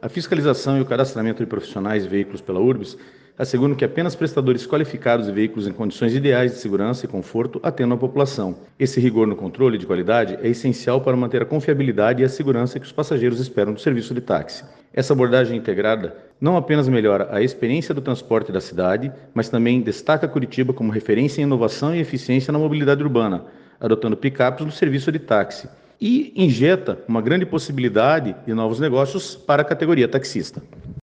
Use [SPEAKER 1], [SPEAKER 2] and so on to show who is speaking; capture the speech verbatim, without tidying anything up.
[SPEAKER 1] A fiscalização e o cadastramento de profissionais e veículos pela Urbis asseguram que apenas prestadores qualificados e veículos em condições ideais de segurança e conforto atendam a população. Esse rigor no controle de qualidade é essencial para manter a confiabilidade e a segurança que os passageiros esperam do serviço de táxi. Essa abordagem integrada não apenas melhora a experiência do transporte da cidade, mas também destaca Curitiba como referência em inovação e eficiência na mobilidade urbana, adotando picapes no serviço de táxi, e injeta uma grande possibilidade de novos negócios para a categoria taxista.